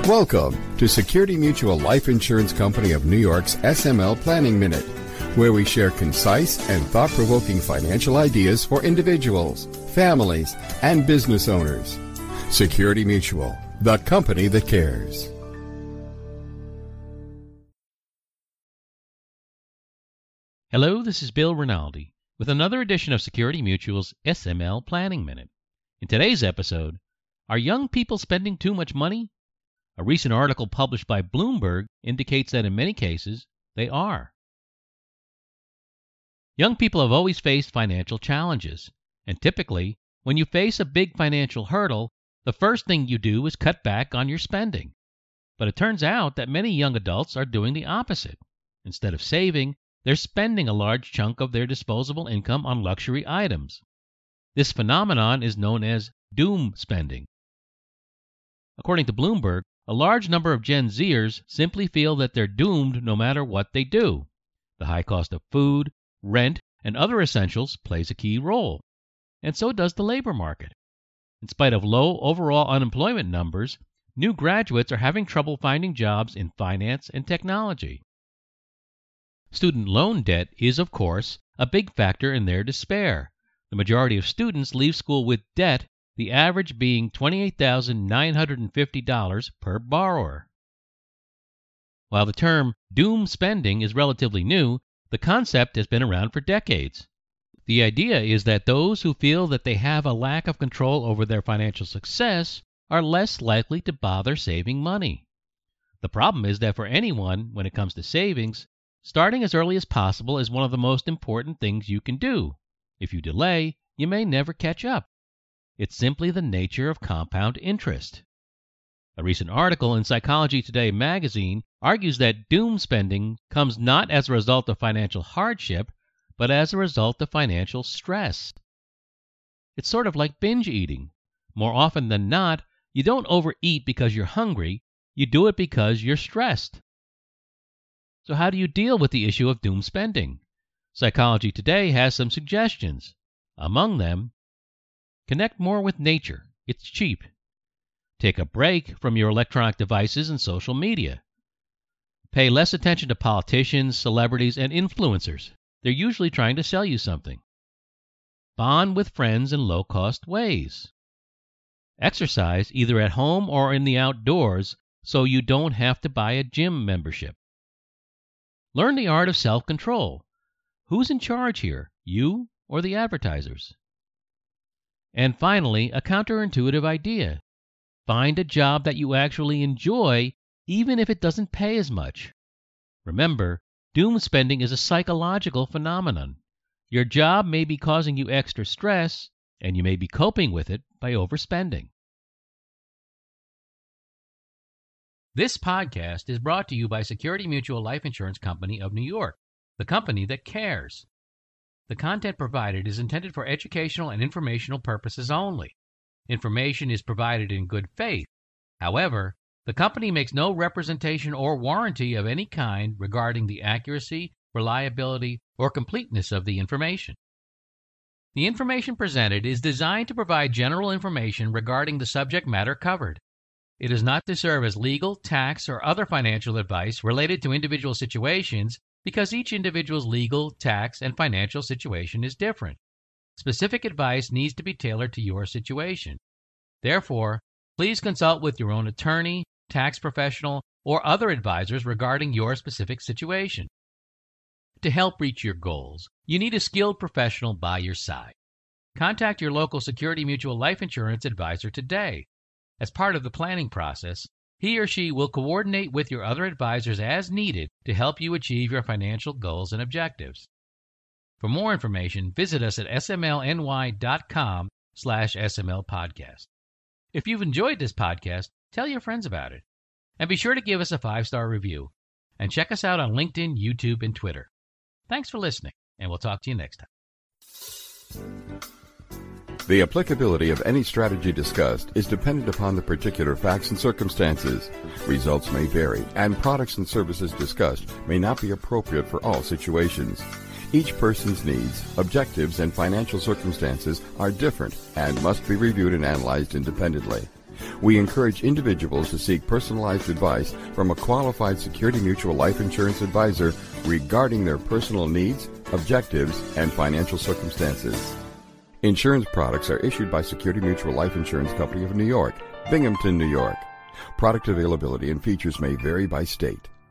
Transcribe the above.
Welcome to Security Mutual Life Insurance Company of New York's SML Planning Minute, where we share concise and thought-provoking financial ideas for individuals, families, and business owners. Security Mutual, the company that cares. Hello, this is Bill Rinaldi with another edition of Security Mutual's SML Planning Minute. In today's episode, are young people spending too much money? A recent article published by Bloomberg indicates that in many cases, they are. Young people have always faced financial challenges, and typically, when you face a big financial hurdle, the first thing you do is cut back on your spending. But it turns out that many young adults are doing the opposite. Instead of saving, they're spending a large chunk of their disposable income on luxury items. This phenomenon is known as doom spending. According to Bloomberg, a large number of Gen Zers simply feel that they're doomed no matter what they do. The high cost of food, rent, and other essentials plays a key role, and so does the labor market. In spite of low overall unemployment numbers, new graduates are having trouble finding jobs in finance and technology. Student loan debt is, of course, a big factor in their despair. The majority of students leave school with debt, the average being $28,950 per borrower. While the term doom spending is relatively new, the concept has been around for decades. The idea is that those who feel that they have a lack of control over their financial success are less likely to bother saving money. The problem is that for anyone, when it comes to savings, starting as early as possible is one of the most important things you can do. If you delay, you may never catch up. It's simply the nature of compound interest. A recent article in Psychology Today magazine argues that doom spending comes not as a result of financial hardship, but as a result of financial stress. It's sort of like binge eating. More often than not, you don't overeat because you're hungry, you do it because you're stressed. So how do you deal with the issue of doom spending? Psychology Today has some suggestions. Among them, connect more with nature. It's cheap. Take a break from your electronic devices and social media. Pay less attention to politicians, celebrities, and influencers. They're usually trying to sell you something. Bond with friends in low-cost ways. Exercise either at home or in the outdoors so you don't have to buy a gym membership. Learn the art of self-control. Who's in charge here, you or the advertisers? And finally, a counterintuitive idea. Find a job that you actually enjoy, even if it doesn't pay as much. Remember, doom spending is a psychological phenomenon. Your job may be causing you extra stress, and you may be coping with it by overspending. This podcast is brought to you by Security Mutual Life Insurance Company of New York, the company that cares. The content provided is intended for educational and informational purposes only. Information is provided in good faith. However, the company makes no representation or warranty of any kind regarding the accuracy, reliability, or completeness of the information. The information presented is designed to provide general information regarding the subject matter covered. It is not to serve as legal, tax, or other financial advice related to individual situations because each individual's legal, tax, and financial situation is different. Specific advice needs to be tailored to your situation. Therefore, please consult with your own attorney, tax professional, or other advisors regarding your specific situation. To help reach your goals, you need a skilled professional by your side. Contact your local Security Mutual Life Insurance advisor today. As part of the planning process, he or she will coordinate with your other advisors as needed to help you achieve your financial goals and objectives. For more information, visit us at smlny.com/smlpodcast. If you've enjoyed this podcast, tell your friends about it. And be sure to give us a 5-star review. And check us out on LinkedIn, YouTube, and Twitter. Thanks for listening, and we'll talk to you next time. The applicability of any strategy discussed is dependent upon the particular facts and circumstances. Results may vary, and products and services discussed may not be appropriate for all situations. Each person's needs, objectives, and financial circumstances are different and must be reviewed and analyzed independently. We encourage individuals to seek personalized advice from a qualified Security Mutual life insurance advisor regarding their personal needs, objectives, and financial circumstances. Insurance products are issued by Security Mutual Life Insurance Company of New York, Binghamton, New York. Product availability and features may vary by state.